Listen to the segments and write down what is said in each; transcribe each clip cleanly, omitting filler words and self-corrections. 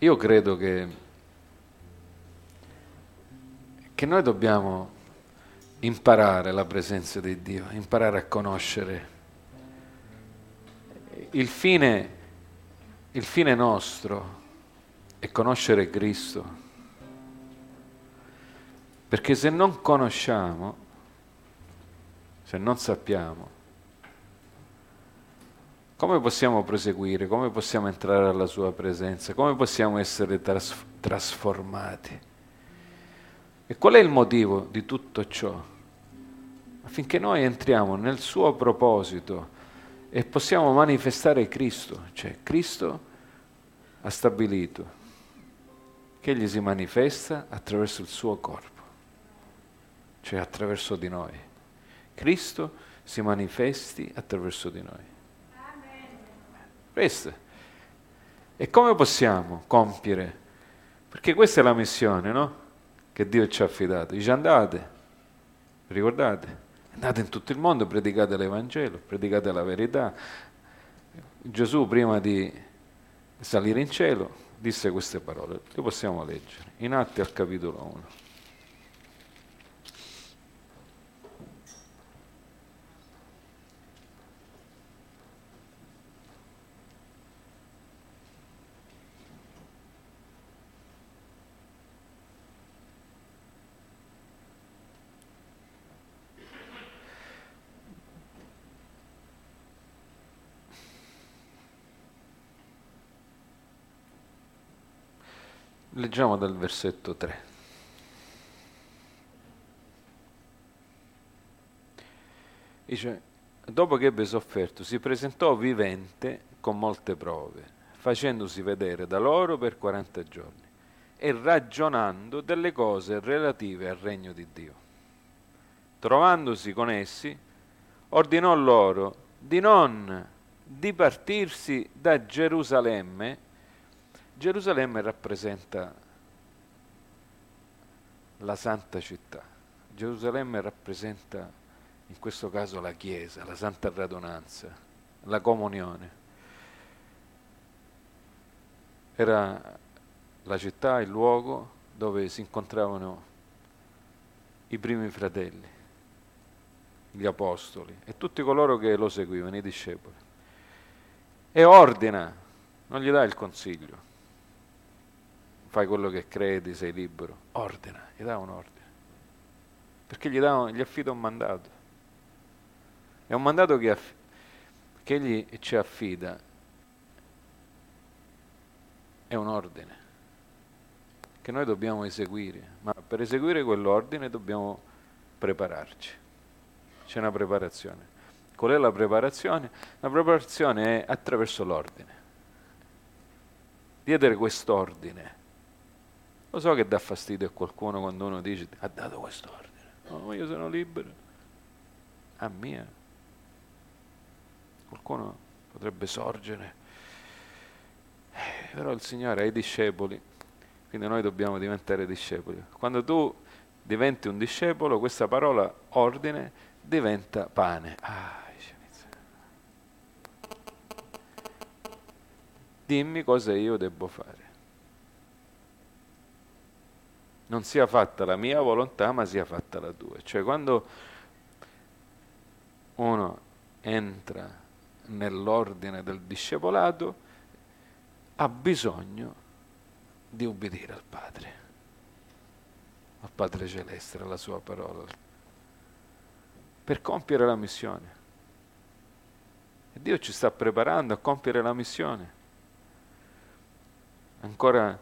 Io credo che noi dobbiamo imparare la presenza di Dio, imparare a conoscere il fine, il fine nostro è conoscere Cristo, perché se non conosciamo, se non sappiamo, come possiamo proseguire, come possiamo entrare alla sua presenza, come possiamo essere trasformati? E qual è il motivo di tutto ciò? Affinché noi entriamo nel suo proposito e possiamo manifestare Cristo, cioè Cristo ha stabilito che Egli si manifesta attraverso il suo corpo, cioè attraverso di noi. Cristo si manifesti attraverso di noi. Questo. E come possiamo compiere? Perché questa è la missione, no? Che Dio ci ha affidato. Dice andate, ricordate? Andate in tutto il mondo, predicate l'Evangelo, predicate la verità. Gesù prima di salire in cielo disse queste parole, le possiamo leggere, in Atti al capitolo 1. Leggiamo dal versetto 3. Dice, dopo che ebbe sofferto, si presentò vivente con molte prove, facendosi vedere da loro per 40 giorni e ragionando delle cose relative al regno di Dio. Trovandosi con essi, ordinò loro di non dipartirsi da Gerusalemme. Gerusalemme rappresenta la santa città. Gerusalemme rappresenta in questo caso la Chiesa, la santa radunanza, la comunione. Era la città, il luogo dove si incontravano i primi fratelli, gli apostoli e tutti coloro che lo seguivano, i discepoli. E ordina, non gli dà il consiglio, fai quello che credi, sei libero, ordina, gli dà un ordine, perché gli affida un mandato. È un mandato che egli ci affida, è un ordine che noi dobbiamo eseguire, ma per eseguire quell'ordine dobbiamo prepararci. C'è una preparazione. Qual è la preparazione? La preparazione è attraverso l'ordine. Diedere quest'ordine. Lo so che dà fastidio a qualcuno quando uno dice ha dato quest'ordine. No, ma io sono libero. A mia. Qualcuno potrebbe sorgere. Però il Signore ha i discepoli, quindi noi dobbiamo diventare discepoli. Quando tu diventi un discepolo, questa parola ordine diventa pane. Dimmi cosa io devo fare. Non sia fatta la mia volontà, ma sia fatta la tua. Cioè quando uno entra nell'ordine del discepolato, ha bisogno di ubbidire al Padre Celeste, alla sua parola, per compiere la missione. E Dio ci sta preparando a compiere la missione. Ancora,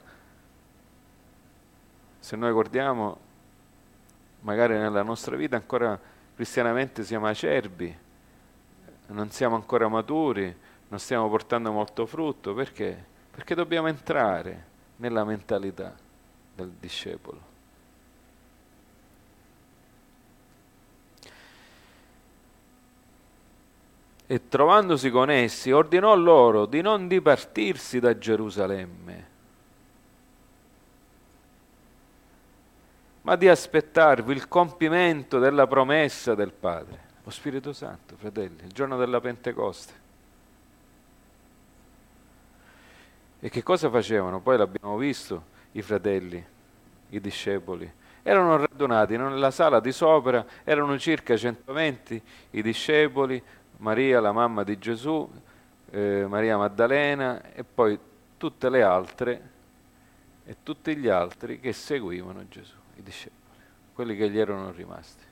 se noi guardiamo, magari nella nostra vita ancora cristianamente siamo acerbi, non siamo ancora maturi, non stiamo portando molto frutto. Perché? Perché dobbiamo entrare nella mentalità del discepolo. E trovandosi con essi, ordinò loro di non dipartirsi da Gerusalemme, ma di aspettarvi il compimento della promessa del Padre, lo Spirito Santo, fratelli, il giorno della Pentecoste. E che cosa facevano? Poi l'abbiamo visto, i fratelli, i discepoli. Erano radunati nella sala di sopra, erano circa 120 i discepoli, Maria, la mamma di Gesù, Maria Maddalena e poi tutte le altre e tutti gli altri che seguivano Gesù, i discepoli, quelli che gli erano rimasti.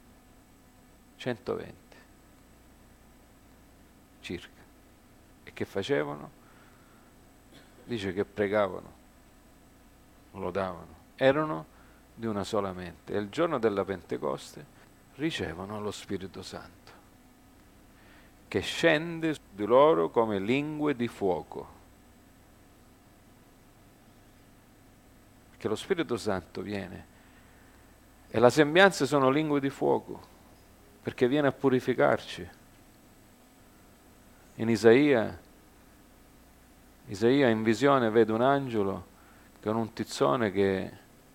120 circa. E che facevano? Dice che pregavano, lodavano, erano di una sola mente e il giorno della Pentecoste ricevono lo Spirito Santo che scende su di loro come lingue di fuoco, perché lo Spirito Santo viene e la sembianze sono lingue di fuoco perché viene a purificarci. In Isaia in visione vede un angelo con un tizzone che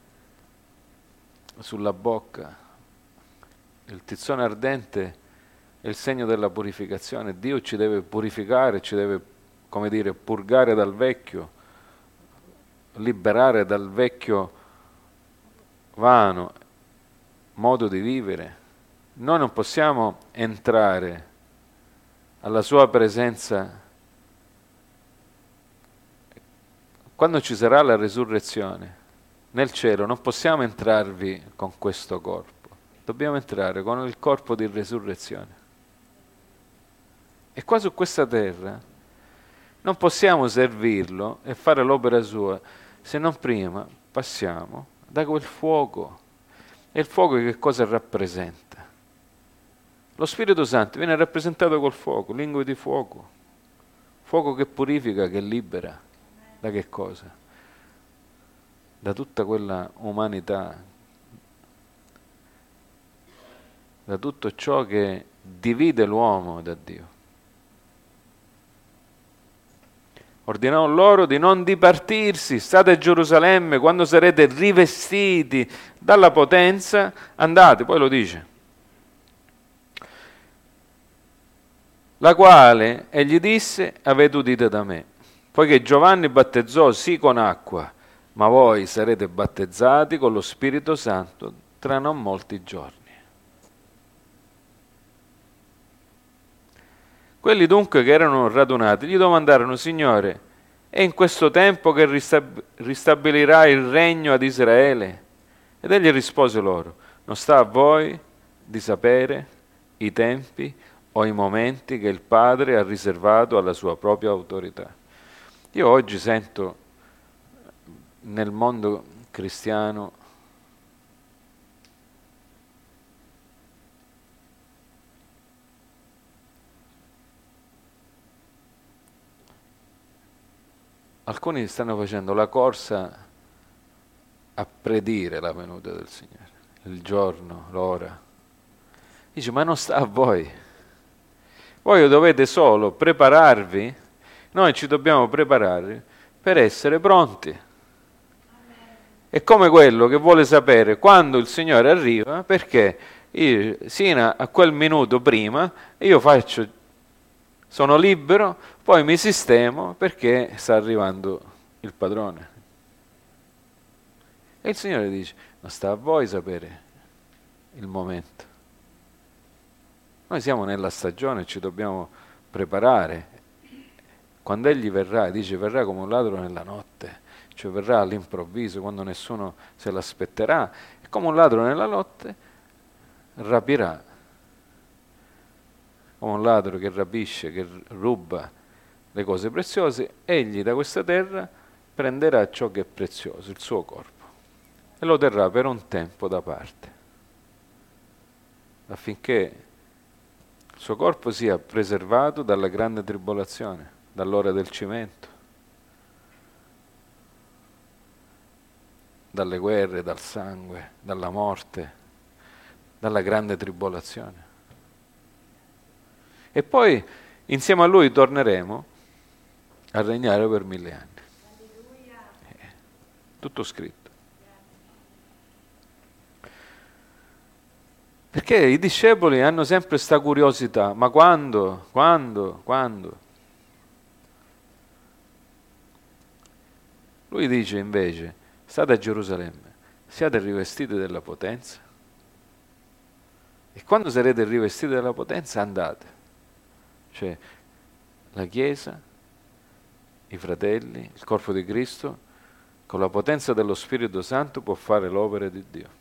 sulla bocca, il tizzone ardente è il segno della purificazione. Dio ci deve purificare, ci deve, come dire, purgare dal vecchio, liberare dal vecchio vano modo di vivere. Noi non possiamo entrare alla sua presenza quando ci sarà la resurrezione nel cielo. Non possiamo entrarvi con questo corpo, dobbiamo entrare con il corpo di resurrezione. E qua su questa terra non possiamo servirlo e fare l'opera sua se non prima passiamo da quel fuoco. E il fuoco che cosa rappresenta? Lo Spirito Santo viene rappresentato col fuoco, lingue di fuoco, fuoco che purifica, che libera. Da che cosa? Da tutta quella umanità, da tutto ciò che divide l'uomo da Dio. Ordinò loro di non dipartirsi, state a Gerusalemme, quando sarete rivestiti dalla potenza, andate, poi lo dice. La quale egli disse, avete udito da me. Poiché Giovanni battezzò sì con acqua, ma voi sarete battezzati con lo Spirito Santo tra non molti giorni. Quelli dunque che erano radunati gli domandarono, Signore, è in questo tempo che ristabilirà il regno ad Israele? Ed egli rispose loro, non sta a voi di sapere i tempi o i momenti che il Padre ha riservato alla sua propria autorità. Io oggi sento nel mondo cristiano alcuni stanno facendo la corsa a predire la venuta del Signore, il giorno, l'ora. Dice, ma non sta a voi. Voi dovete solo prepararvi. Noi ci dobbiamo preparare per essere pronti. È come quello che vuole sapere quando il Signore arriva, perché sino a quel minuto prima io sono libero, poi mi sistemo perché sta arrivando il padrone. E il Signore dice, non sta a voi sapere il momento. Noi siamo nella stagione, ci dobbiamo preparare. Quando Egli verrà, dice, verrà come un ladro nella notte, cioè verrà all'improvviso, quando nessuno se l'aspetterà, e come un ladro nella notte rapirà, come un ladro che rapisce, che ruba le cose preziose, Egli da questa terra prenderà ciò che è prezioso, il suo corpo, e lo terrà per un tempo da parte, affinché il suo corpo sia preservato dalla grande tribolazione, dall'ora del cimento, dalle guerre, dal sangue, dalla morte, dalla grande tribolazione. E poi insieme a Lui torneremo a regnare per 1000 anni. Tutto scritto. Perché i discepoli hanno sempre questa curiosità, ma quando? Lui dice invece, state a Gerusalemme, siate rivestiti della potenza, e quando sarete rivestiti della potenza andate. Cioè, la Chiesa, i fratelli, il corpo di Cristo, con la potenza dello Spirito Santo può fare l'opera di Dio.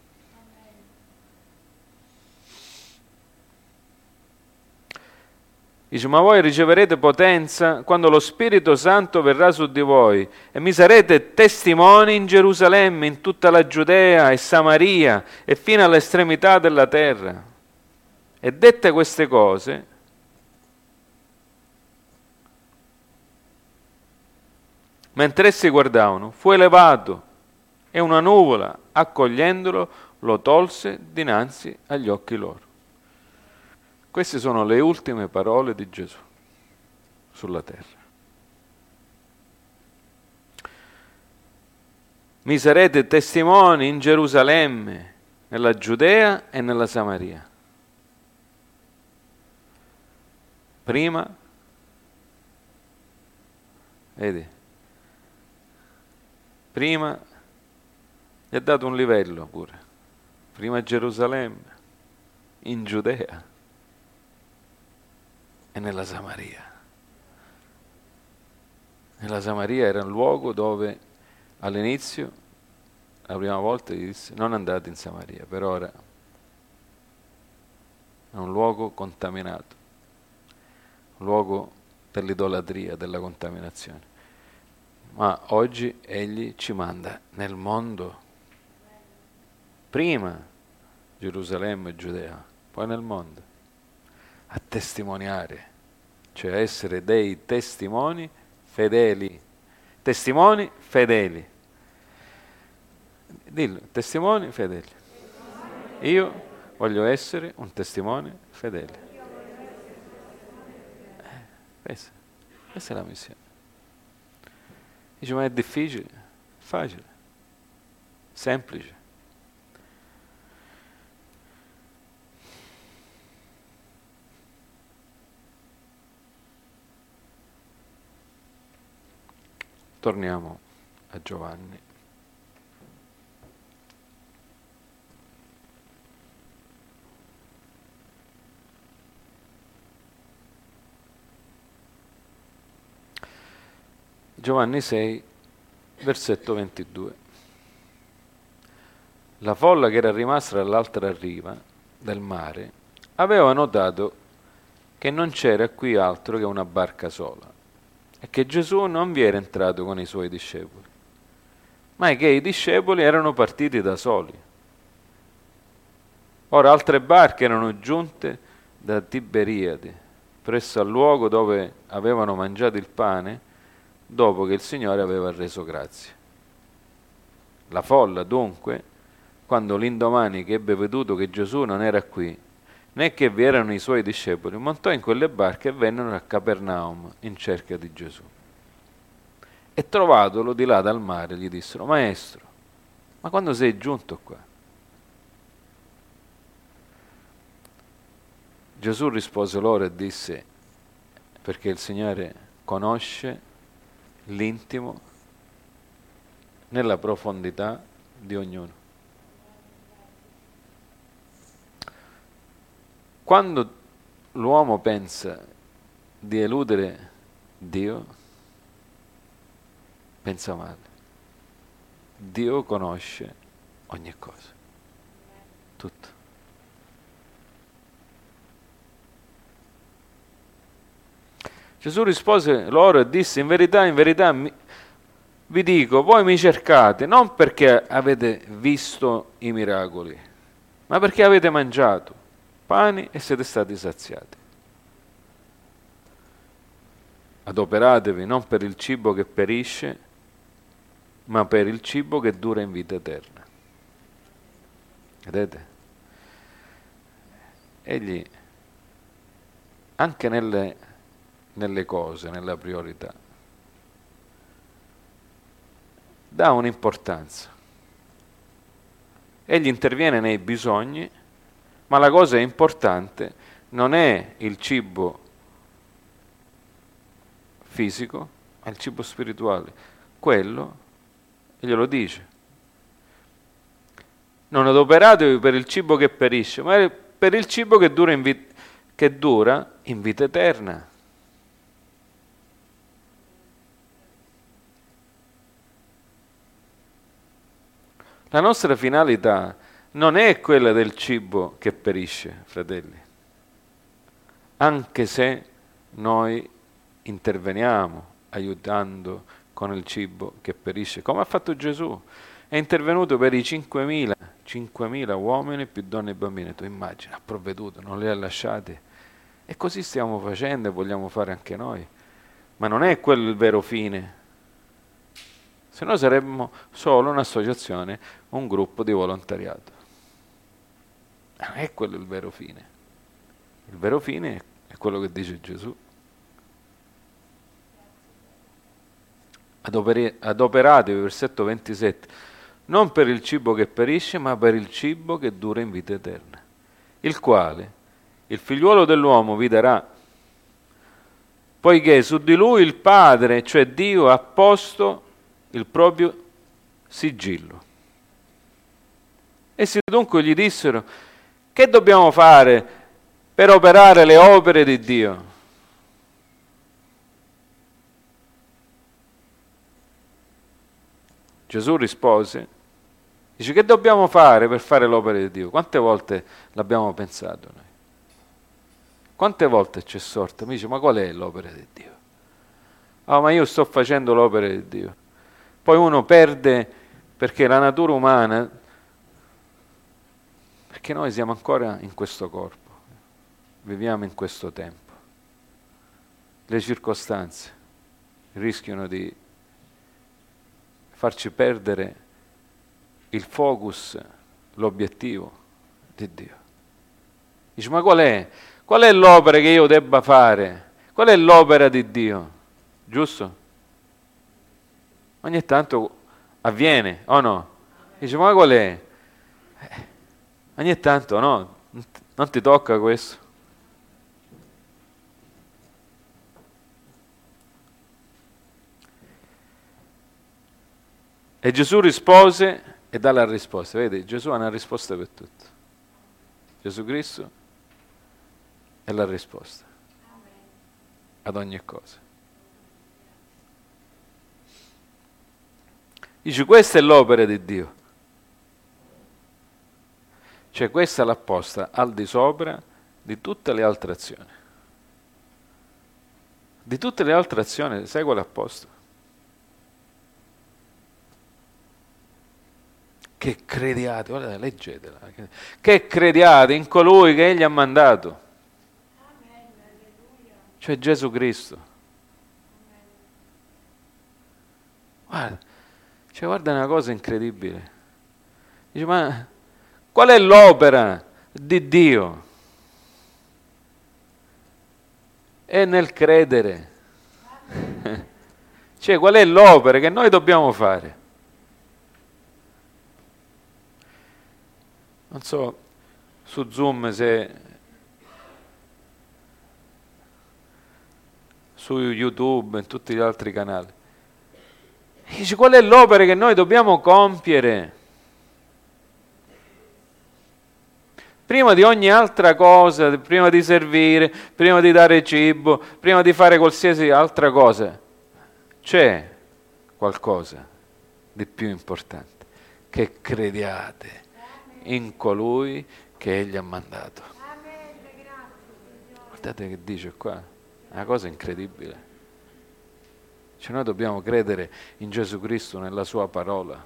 Dice, ma voi riceverete potenza quando lo Spirito Santo verrà su di voi e mi sarete testimoni in Gerusalemme, in tutta la Giudea e Samaria e fino all'estremità della terra. E dette queste cose, mentre essi guardavano, fu elevato e una nuvola, accogliendolo, lo tolse dinanzi agli occhi loro. Queste sono le ultime parole di Gesù sulla terra. Mi sarete testimoni in Gerusalemme, nella Giudea e nella Samaria. Prima, vedi, prima gli ha dato un livello pure. Prima Gerusalemme, in Giudea e nella Samaria. Nella Samaria era un luogo dove all'inizio, la prima volta gli disse non andate in Samaria, per ora è un luogo contaminato, un luogo dell'idolatria, della contaminazione. Ma oggi egli ci manda nel mondo, prima Gerusalemme e Giudea, poi nel mondo, a testimoniare, cioè a essere dei testimoni fedeli. Testimoni fedeli. Dillo, testimoni fedeli. Io voglio essere un testimone fedele. Questa è la missione. Dice, ma è difficile? Facile. Semplice. Torniamo a Giovanni. Giovanni 6, versetto 22. La folla che era rimasta dall'altra riva del mare aveva notato che non c'era qui altro che una barca sola e che Gesù non vi era entrato con i suoi discepoli, ma che i discepoli erano partiti da soli. Ora altre barche erano giunte da Tiberiade, presso al luogo dove avevano mangiato il pane, dopo che il Signore aveva reso grazie. La folla, dunque, quando l'indomani che ebbe veduto che Gesù non era qui, né che vi erano i suoi discepoli, montò in quelle barche e vennero a Capernaum in cerca di Gesù. E trovatolo di là dal mare, gli dissero, Maestro, ma quando sei giunto qua? Gesù rispose loro e disse, perché il Signore conosce l'intimo nella profondità di ognuno. Quando l'uomo pensa di eludere Dio, pensa male. Dio conosce ogni cosa, tutto. Gesù rispose loro e disse, in verità, vi dico, voi mi cercate non perché avete visto i miracoli, ma perché avete mangiato pani e siete stati saziati. Adoperatevi non per il cibo che perisce, ma per il cibo che dura in vita eterna. Vedete? Egli, anche nelle cose, nella priorità, dà un'importanza. Egli interviene nei bisogni, ma la cosa importante non è il cibo fisico, ma il cibo spirituale. Quello e glielo dice. Non adoperatevi per il cibo che perisce, ma per il cibo che dura in vita eterna. La nostra finalità non è quella del cibo che perisce, fratelli, anche se noi interveniamo aiutando con il cibo che perisce, come ha fatto Gesù. È intervenuto per i 5.000 uomini più donne e bambini. Tu immagini, ha provveduto, non li ha lasciati. E così stiamo facendo e vogliamo fare anche noi. Ma non è quello il vero fine. Se no saremmo solo un'associazione, un gruppo di volontariato. Non è quello il vero fine. Il vero fine è quello che dice Gesù. Adoperatevi, versetto 27, non per il cibo che perisce, ma per il cibo che dura in vita eterna, il quale il figliuolo dell'uomo vi darà, poiché su di lui il Padre, cioè Dio, ha posto il proprio sigillo. Essi dunque gli dissero: che dobbiamo fare per operare le opere di Dio? Gesù rispose, dice: che dobbiamo fare per fare l'opera di Dio? Quante volte l'abbiamo pensato noi? Quante volte ci è sorto? Mi dice: ma qual è l'opera di Dio? Ah, ma io sto facendo l'opera di Dio. Poi uno perde, perché la natura umana, perché noi siamo ancora in questo corpo, viviamo in questo tempo. Le circostanze rischiano di farci perdere il focus, l'obiettivo di Dio. Dice: ma qual è? Qual è l'opera che io debba fare? Qual è l'opera di Dio? Giusto? Ogni tanto avviene, o no? Dice: ma qual è? Ogni tanto no, non ti tocca questo. E Gesù rispose e dà la risposta. Vedi, Gesù ha una risposta per tutto. Gesù Cristo è la risposta ad ogni cosa. Dice: questa è l'opera di Dio. Cioè questa l'ha posta al di sopra di tutte le altre azioni. Di tutte le altre azioni, sai quale ha posto? Che crediate, guardate, leggetela, che crediate in colui che Egli ha mandato, cioè Gesù Cristo. Guarda una cosa incredibile. Dice: ma qual è l'opera di Dio? È nel credere. Cioè, qual è l'opera che noi dobbiamo fare? Non so, su Zoom, se su YouTube, in tutti gli altri canali. Dice: qual è l'opera che noi dobbiamo compiere? Prima di ogni altra cosa, prima di servire, prima di dare cibo, prima di fare qualsiasi altra cosa, c'è qualcosa di più importante: che crediate in colui che Egli ha mandato. Guardate che dice qua, è una cosa incredibile. Cioè noi dobbiamo credere in Gesù Cristo, nella sua parola.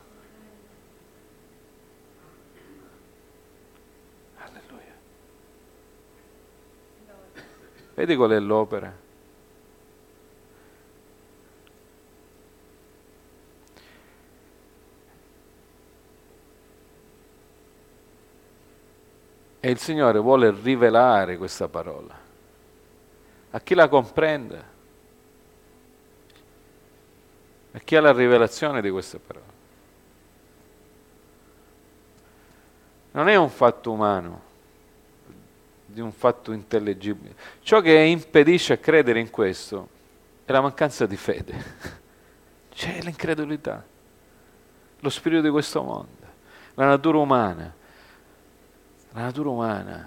Alleluia. Vedi qual è l'opera? E il Signore vuole rivelare questa parola a chi la comprende, a chi ha la rivelazione di questa parola. Non è un fatto umano, di un fatto intellegibile. Ciò che impedisce a credere in questo è la mancanza di fede, c'è l'incredulità. lo spirito di questo mondo, la natura umana. La natura umana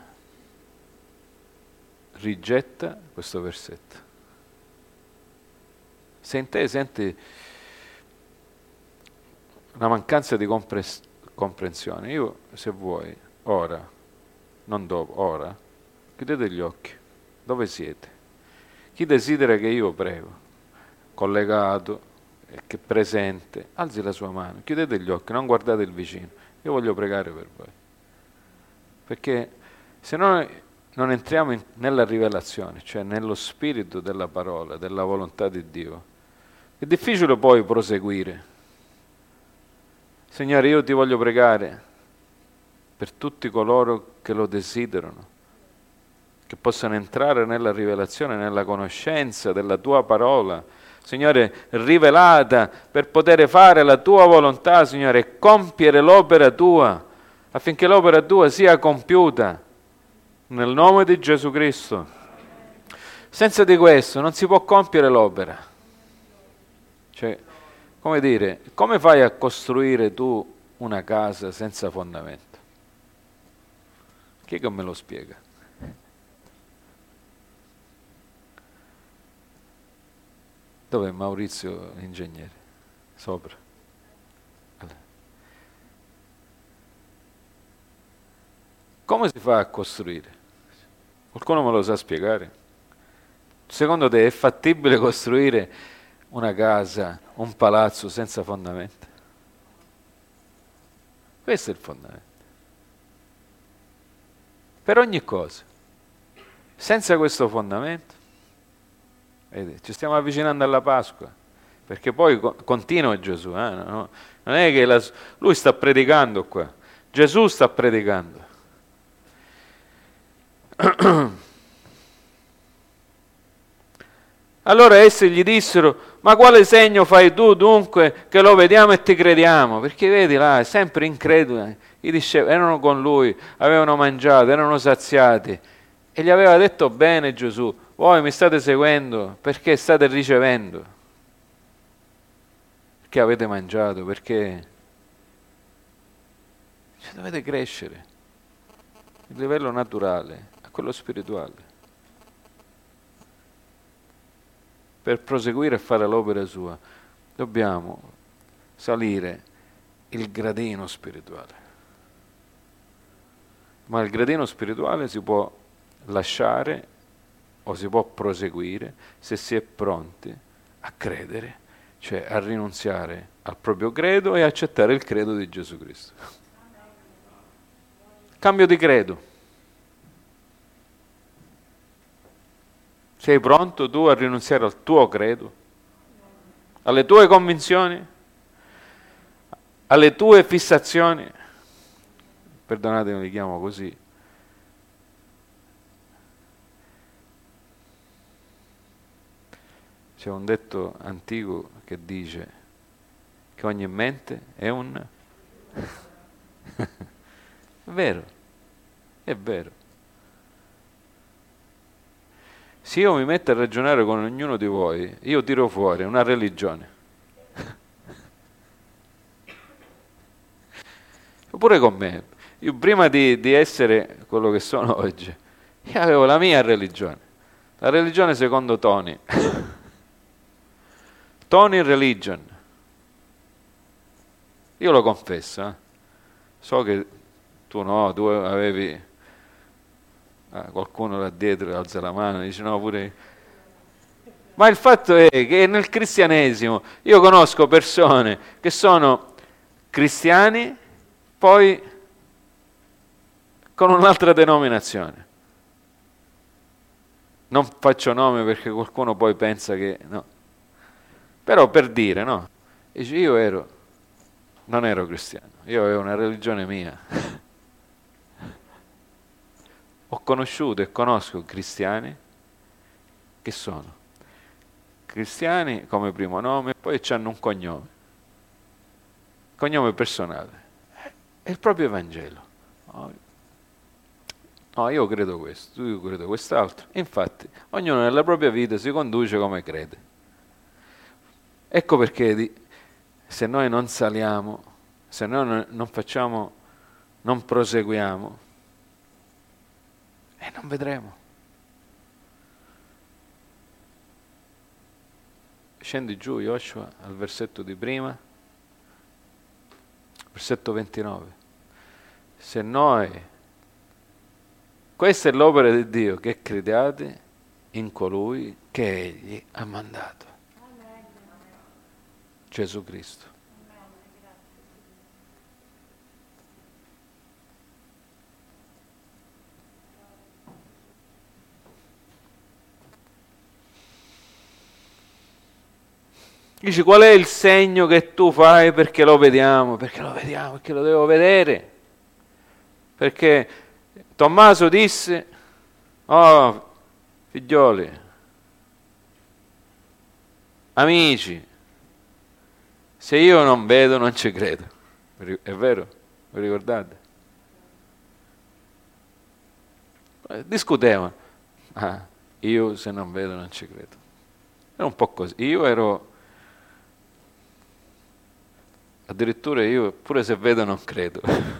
rigetta questo versetto. Se in te senti una mancanza di comprensione, io, se vuoi, ora, non dopo, ora, chiudete gli occhi. Dove siete? Chi desidera che io prego, collegato, che presente, alzi la sua mano, chiudete gli occhi, non guardate il vicino. Io voglio pregare per voi. Perché se noi non entriamo nella rivelazione, cioè nello spirito della parola, della volontà di Dio, è difficile poi proseguire. Signore, io ti voglio pregare per tutti coloro che lo desiderano, che possano entrare nella rivelazione, nella conoscenza della tua parola, Signore, rivelata per poter fare la tua volontà, Signore, e compiere l'opera tua, affinché l'opera tua sia compiuta nel nome di Gesù Cristo. Senza di questo non si può compiere l'opera. Cioè, come dire, come fai a costruire tu una casa senza fondamento? Chi è che me lo spiega? Dov'è Maurizio l'ingegnere? Sopra. Allora. Come si fa a costruire? Qualcuno me lo sa spiegare? Secondo te è fattibile costruire una casa, un palazzo senza fondamento? Questo è il fondamento. Per ogni cosa. Senza questo fondamento, ci stiamo avvicinando alla Pasqua, perché poi continua Gesù, no? Non è che lui sta predicando qua, Gesù sta predicando. Allora essi gli dissero: ma quale segno fai tu dunque che lo vediamo e ti crediamo? Perché vedi là, è sempre increduli. I discepoli erano con lui, avevano mangiato, erano saziati e gli aveva detto bene Gesù: voi mi state seguendo perché state ricevendo, perché avete mangiato, perché dovete crescere il livello naturale a quello spirituale per proseguire a fare l'opera sua. Dobbiamo salire il gradino spirituale, ma il gradino spirituale si può lasciare o si può proseguire se si è pronti a credere, cioè a rinunziare al proprio credo e accettare il credo di Gesù Cristo. Cambio di credo. Sei pronto tu a rinunziare al tuo credo, alle tue convinzioni, alle tue fissazioni? Perdonatemi, li chiamo così. C'è un detto antico che dice che ogni mente è un... È vero, è vero. Se io mi metto a ragionare con ognuno di voi, io tiro fuori una religione. Oppure con me. Io prima di essere quello che sono oggi, io avevo la mia religione. La religione secondo Tony. Tony Religion. Io lo confesso, so che tu no, tu avevi qualcuno là dietro alza la mano e dice no pure. Ma il fatto è che nel cristianesimo io conosco persone che sono cristiani poi con un'altra denominazione. Non faccio nome perché qualcuno poi pensa che no. Però per dire, no, dice, io non ero cristiano, io avevo una religione mia. Ho conosciuto e conosco cristiani che sono cristiani come primo nome, poi hanno un cognome personale, è il proprio Evangelo. No, io credo questo, io credo quest'altro. Infatti, ognuno nella propria vita si conduce come crede. Ecco perché se noi non saliamo se noi non facciamo, non proseguiamo, e non vedremo. Scendi giù, Joshua, al versetto di prima, versetto 29. Se noi, questa è l'opera di Dio, che crediate in colui che Egli ha mandato, Gesù Cristo. Dici, qual è il segno che tu fai perché lo vediamo? Perché lo vediamo, perché lo devo vedere. Perché Tommaso disse, oh figlioli, amici, se io non vedo non ci credo. È vero? Vi ricordate? Discutevano. Io se non vedo non ci credo. Era un po' così. Addirittura io, pure se vedo non credo.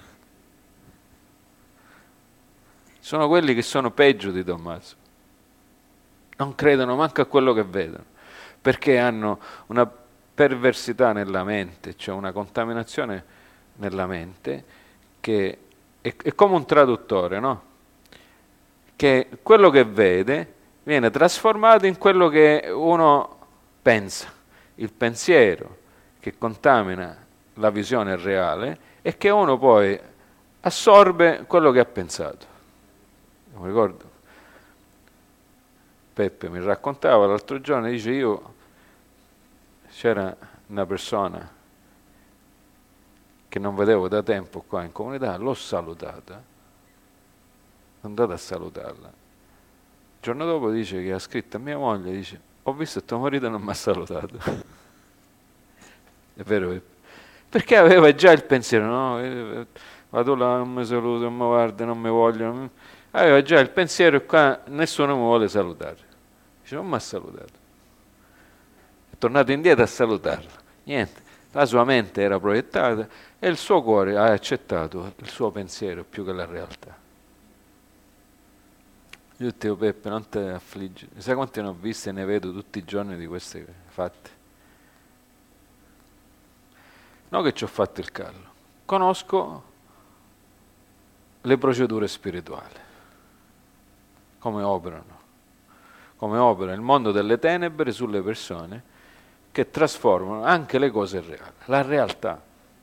Sono quelli che sono peggio di Tommaso. Non credono manco a quello che vedono, perché hanno una perversità nella mente, cioè una contaminazione nella mente, che è come un traduttore, no? Che quello che vede viene trasformato in quello che uno pensa. Il pensiero che contamina la visione reale è che uno poi assorbe quello che ha pensato. Mi ricordo, Peppe mi raccontava l'altro giorno, dice c'era una persona che non vedevo da tempo qua in comunità, l'ho salutata, sono andato a salutarla. Il giorno dopo dice che ha scritto a mia moglie, dice, ho visto che tuo marito non mi ha salutato. È vero, Peppe? Perché aveva già il pensiero, no? Vado là, non mi saluto, non mi guarda, non mi vogliono. Aveva già il pensiero e qua nessuno mi vuole salutare. Dice, non mi ha salutato. È tornato indietro a salutarlo. Niente, la sua mente era proiettata e il suo cuore ha accettato il suo pensiero più che la realtà. Io ti dico, Peppe, non ti affliggere. Sai quante ne ho viste e ne vedo tutti i giorni di queste fatte? Non che ci ho fatto il callo, conosco le procedure spirituali, come opera il mondo delle tenebre sulle persone che trasformano anche le cose reali, la realtà.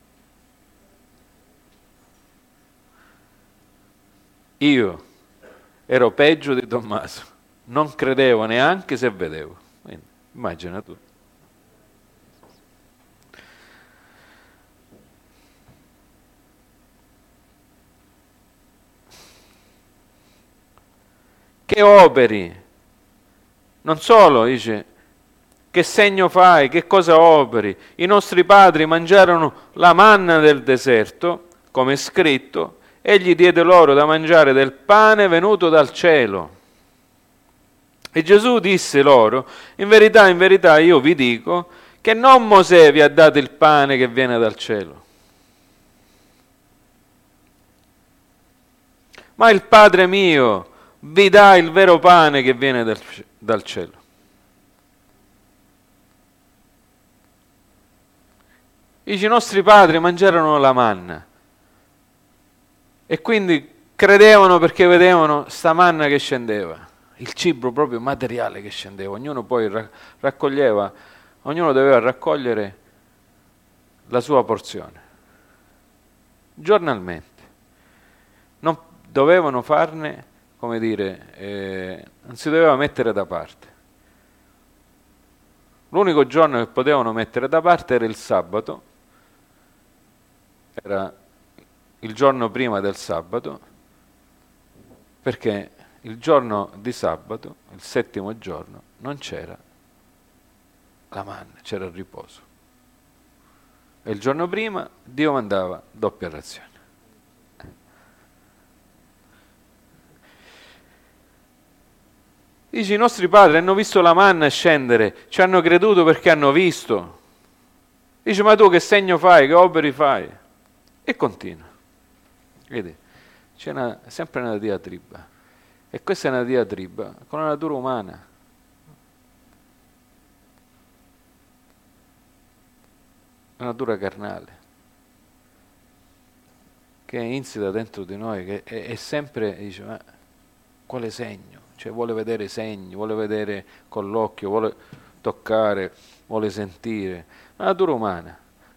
Io ero peggio di Tommaso, non credevo neanche se vedevo. Quindi, immagina tu. Che operi, non solo, dice, che segno fai, che cosa operi? I nostri padri mangiarono la manna del deserto, come è scritto, egli diede loro da mangiare del pane venuto dal cielo. E Gesù disse loro, in verità io vi dico che non Mosè vi ha dato il pane che viene dal cielo, ma il Padre mio vi dà il vero pane che viene dal cielo. I nostri padri mangiarono la manna e quindi credevano perché vedevano sta manna che scendeva, il cibo proprio materiale che scendeva. Ognuno poi raccoglieva, ognuno doveva raccogliere la sua porzione giornalmente. Non dovevano farne, come dire, non si doveva mettere da parte. L'unico giorno che potevano mettere da parte era il sabato, era il giorno prima del sabato, perché il giorno di sabato, il settimo giorno, non c'era la manna, c'era il riposo. E il giorno prima Dio mandava doppia razione. Dice, i nostri padri hanno visto la manna scendere, ci hanno creduto perché hanno visto. Dice, ma tu che segno fai, che operi fai? E continua. Vedi, c'è sempre una diatriba. E questa è una diatriba con la natura umana. La natura carnale, che è insita dentro di noi, che è sempre, dice, ma quale segno? Cioè vuole vedere segni, vuole vedere con l'occhio, vuole toccare, vuole sentire. La natura umana,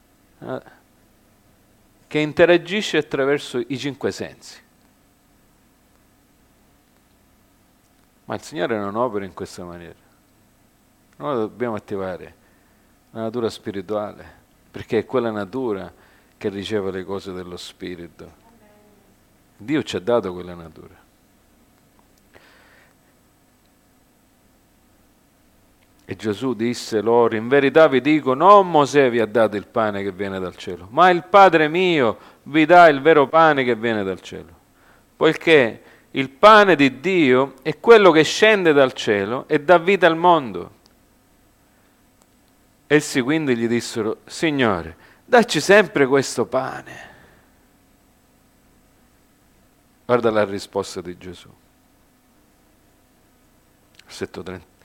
che interagisce attraverso i 5 sensi. Ma il Signore non opera in questa maniera. Noi dobbiamo attivare la natura spirituale, perché è quella natura che riceve le cose dello Spirito. Dio ci ha dato quella natura. E Gesù disse loro, in verità vi dico, non Mosè vi ha dato il pane che viene dal cielo, ma il Padre mio vi dà il vero pane che viene dal cielo. Poiché il pane di Dio è quello che scende dal cielo e dà vita al mondo. Essi quindi gli dissero, Signore, dacci sempre questo pane. Guarda la risposta di Gesù. Versetto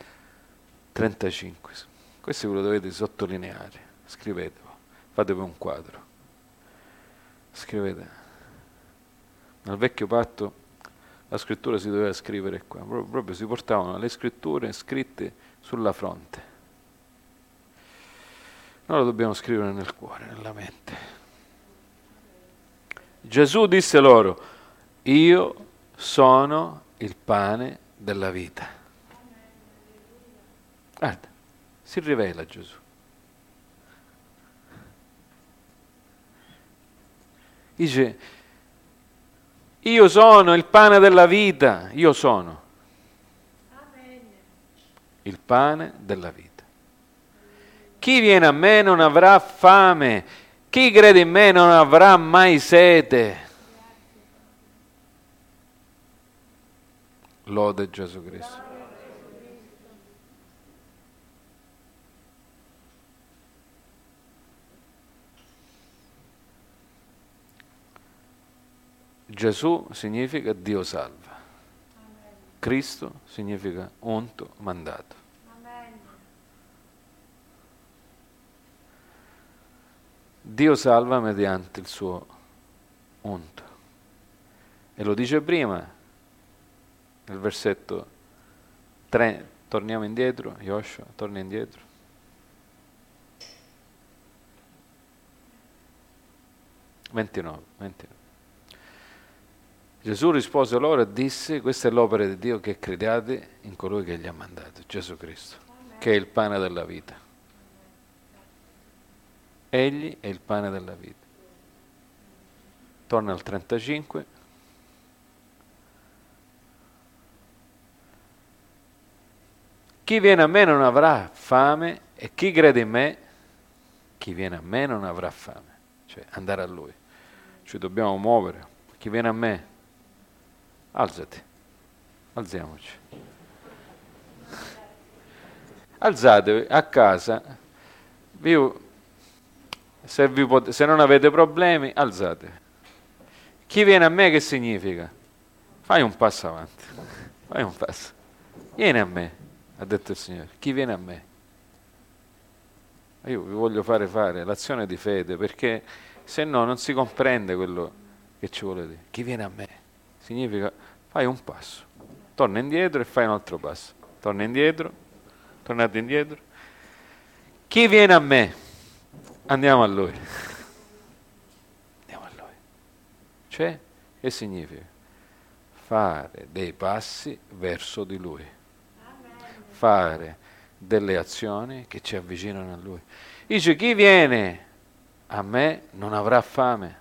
35. Questo ve lo dovete sottolineare. Scrivetelo. Fatevi un quadro. Scrivete. Nel vecchio patto la scrittura si doveva scrivere qua. Proprio si portavano le scritture scritte sulla fronte. Noi lo dobbiamo scrivere nel cuore, nella mente. Gesù disse loro, io sono il pane della vita. Guarda, si rivela Gesù. Dice, io sono il pane della vita, io sono il pane della vita. Chi viene a me non avrà fame, chi crede in me non avrà mai sete. Lode Gesù Cristo. Gesù significa Dio salva. Cristo significa unto, mandato. Dio salva mediante il suo unto. E lo dice prima, nel versetto 3, torniamo indietro, Joshua, torna indietro. Ventinove. Gesù rispose loro e disse, questa è l'opera di Dio, che crediate in colui che gli ha mandato, Gesù Cristo, che è il pane della vita. Egli è il pane della vita. Torna al 35. Chi viene a me non avrà fame e chi crede in me, chi viene a me non avrà fame. Cioè andare a Lui. Ci dobbiamo muovere. Chi viene a me, alzati, alziamoci. Alzatevi a casa, se non avete problemi, alzatevi. Chi viene a me che significa? Fai un passo avanti, fai un passo. Vieni a me, ha detto il Signore. Chi viene a me? Io vi voglio fare l'azione di fede, perché se no non si comprende quello che ci vuole dire. Chi viene a me significa fai un passo, torna indietro e fai un altro passo. Torna indietro, tornate indietro. Chi viene a me? Andiamo a Lui. Andiamo a Lui. Cioè, che significa? Fare dei passi verso di Lui. Fare delle azioni che ci avvicinano a Lui. Dice, chi viene a me non avrà fame.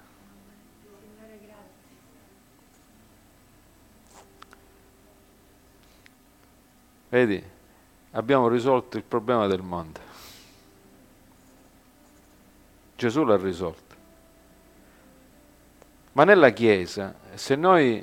Vedi, abbiamo risolto il problema del mondo. Gesù l'ha risolto. Ma nella Chiesa, se noi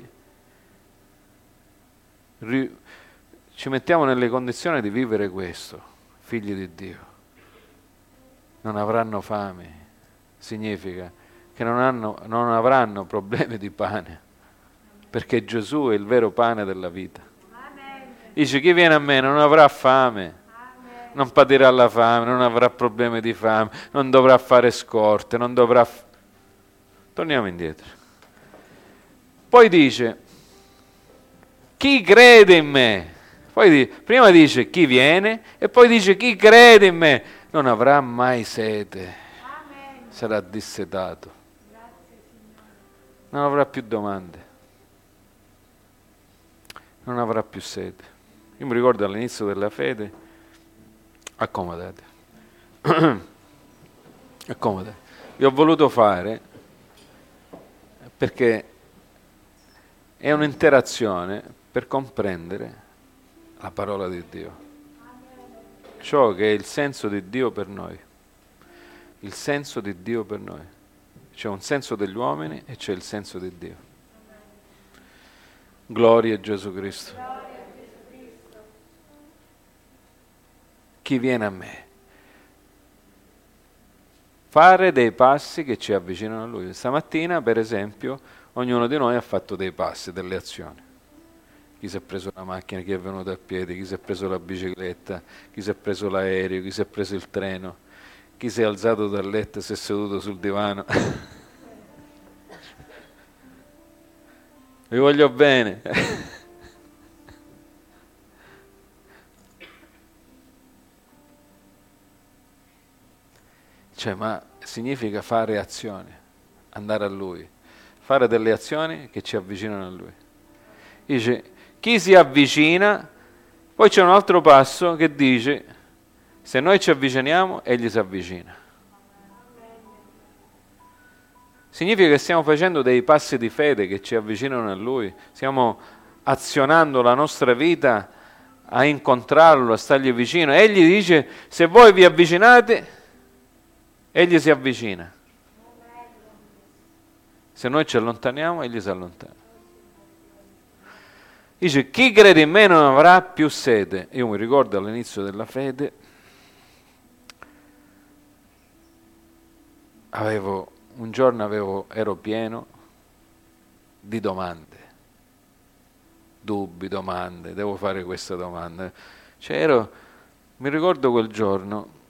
ci mettiamo nelle condizioni di vivere questo, figli di Dio, non avranno fame, significa che non avranno problemi di pane, perché Gesù è il vero pane della vita. Dice: chi viene a me non avrà fame, non patirà la fame, non avrà problemi di fame, non dovrà fare scorte, non dovrà... Torniamo indietro. Poi dice: chi crede in me. Prima dice chi viene e poi dice chi crede in me non avrà mai sete, sarà dissetato, non avrà più domande, non avrà più sete. Io mi ricordo all'inizio della fede, accomodate, accomodate, vi ho voluto fare perché è un'interazione per comprendere la parola di Dio, ciò che è il senso di Dio per noi, il senso di Dio per noi. C'è un senso degli uomini e c'è il senso di Dio. Gloria a Gesù Cristo. Chi viene a me? Fare dei passi che ci avvicinano a Lui. Stamattina, per esempio, ognuno di noi ha fatto dei passi, delle azioni. Chi si è preso la macchina, chi è venuto a piedi, chi si è preso la bicicletta, chi si è preso l'aereo, chi si è preso il treno, chi si è alzato dal letto e si è seduto sul divano. Vi voglio bene. Cioè, ma significa fare azioni, andare a Lui, fare delle azioni che ci avvicinano a Lui. Dice: chi si avvicina, poi c'è un altro passo che dice: se noi ci avviciniamo, Egli si avvicina. Significa che stiamo facendo dei passi di fede che ci avvicinano a Lui, stiamo azionando la nostra vita a incontrarlo, a stargli vicino. Egli dice: se voi vi avvicinate, Egli si avvicina. Se noi ci allontaniamo, Egli si allontana. Dice: chi crede in me non avrà più sete. Io mi ricordo all'inizio della fede, ero pieno di domande, dubbi, domande, devo fare questa domanda. Cioè mi ricordo quel giorno, ho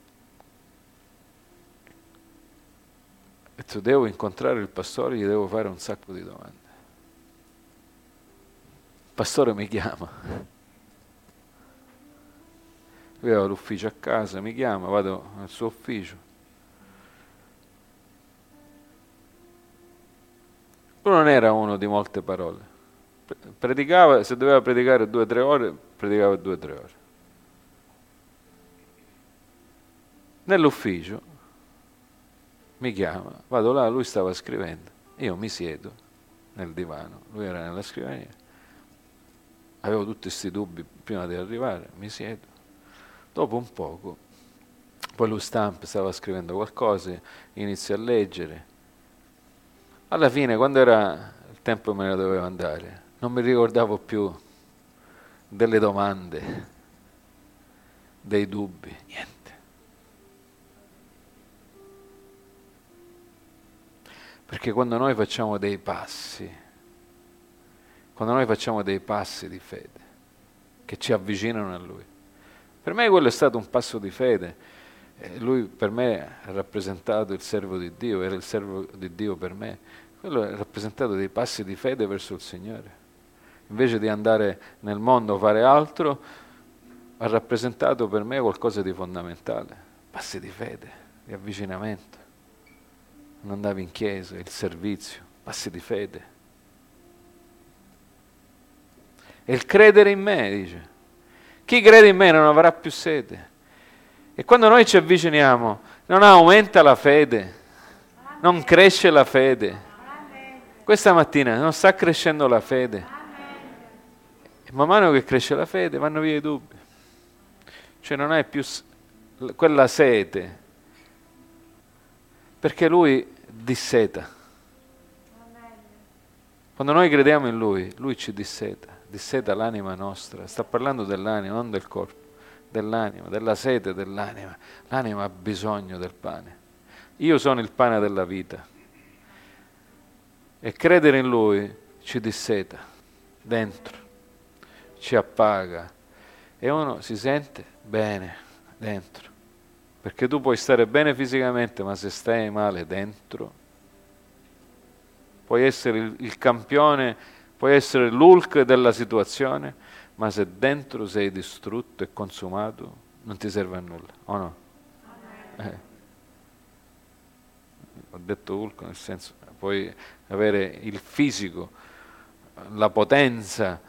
detto: devo incontrare il pastore, gli devo fare un sacco di domande. Il pastore mi chiama, aveva l'ufficio a casa, mi chiama, vado al suo ufficio. Lui non era uno di molte parole, predicava, se doveva predicare 2 o 3 ore, predicava 2 o 3 ore. Nell'ufficio mi chiama, vado là, lui stava scrivendo, io mi siedo nel divano, lui era nella scrivania, avevo tutti questi dubbi prima di arrivare, mi siedo, dopo un poco, poi lui stava scrivendo qualcosa, inizio a leggere. Alla fine, quando era il tempo me ne dovevo andare, non mi ricordavo più delle domande, dei dubbi, niente. Perché quando noi facciamo dei passi di fede, che ci avvicinano a Lui, per me quello è stato un passo di fede. Lui per me ha rappresentato il servo di Dio, era il servo di Dio per me. Quello ha rappresentato dei passi di fede verso il Signore. Invece di andare nel mondo a fare altro, ha rappresentato per me qualcosa di fondamentale. Passi di fede, di avvicinamento. Non andavi in chiesa, il servizio, passi di fede. E il credere in me, dice. Chi crede in me non avrà più sete. E quando noi ci avviciniamo, non aumenta la fede, non cresce la fede. Questa mattina non sta crescendo la fede. E man mano che cresce la fede vanno via i dubbi. Cioè non hai più quella sete, perché Lui disseta. Quando noi crediamo in Lui ci disseta l'anima nostra. Sta parlando dell'anima, non del corpo. Dell'anima, della sete dell'anima. L'anima ha bisogno del pane. Io sono il pane della vita. E credere in Lui ci disseta dentro, ci appaga e uno si sente bene dentro. Perché tu puoi stare bene fisicamente, ma se stai male dentro, puoi essere il campione, puoi essere l'Hulk della situazione, ma se dentro sei distrutto e consumato, non ti serve a nulla, o no? Ho detto Hulk nel senso, puoi avere il fisico, la potenza,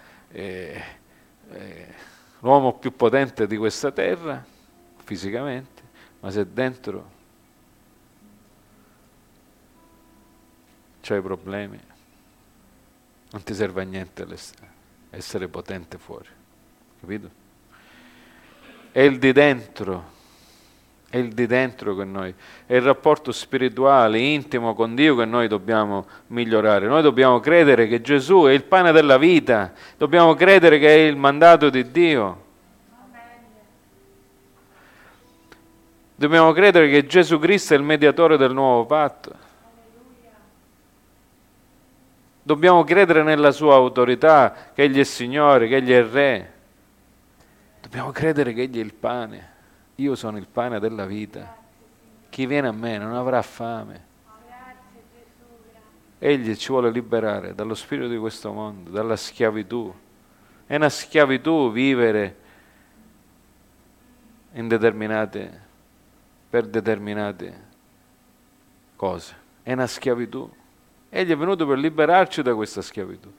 l'uomo più potente di questa terra, fisicamente, ma se dentro c'hai problemi, non ti serve a niente essere potente fuori, capito? È il di dentro. È il di dentro che noi, è il rapporto spirituale, intimo con Dio che noi dobbiamo migliorare. Noi dobbiamo credere che Gesù è il pane della vita, dobbiamo credere che è il mandato di Dio. Dobbiamo credere che Gesù Cristo è il mediatore del nuovo patto. Dobbiamo credere nella sua autorità, che Egli è Signore, che Egli è Re. Dobbiamo credere che Egli è il pane. Io sono il pane della vita. Chi viene a me non avrà fame. Egli ci vuole liberare dallo spirito di questo mondo, dalla schiavitù. È una schiavitù vivere per determinate cose. È una schiavitù. Egli è venuto per liberarci da questa schiavitù.